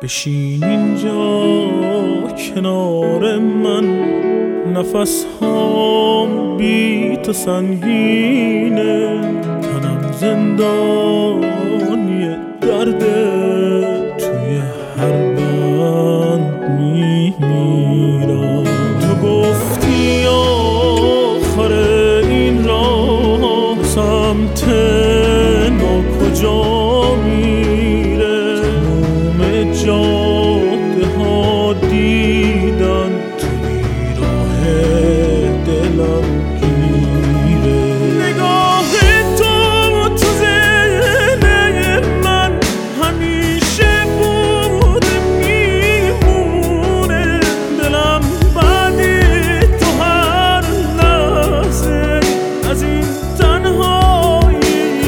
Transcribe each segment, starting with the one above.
بشین اینجا کنار من، نفس هام بی تو سنگینه، تنم زندانی درده، توی هر بند میمیرم. تو گفتی آخر این راه سمت کجا میره، تموم جاده ها دیدن، توی راه دلم گیره. نگاه تو ذهن من همیشه بوده میمونه، دلم بعد تو هر لحظه از این تنهایی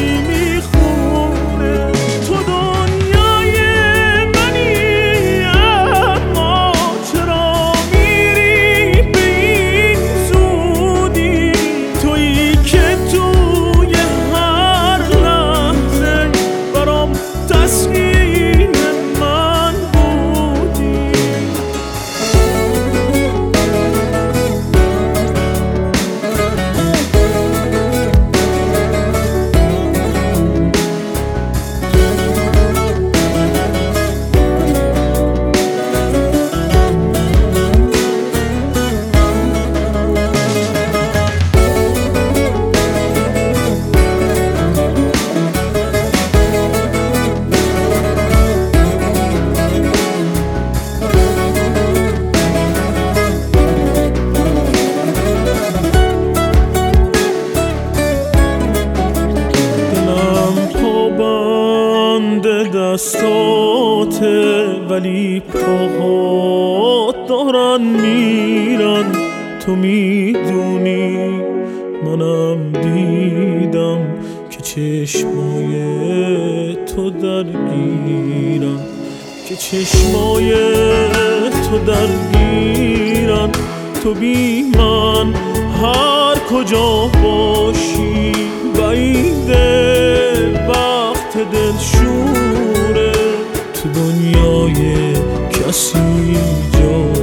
دستاته، ولی پاهات دارن میرن. تو میدونی منم دیدم که چشمای تو درگیرن، که چشمای تو درگیرن. تو بی من هر کجا باشی بعیده، وقت دلشوره، تو دنیای کسی جا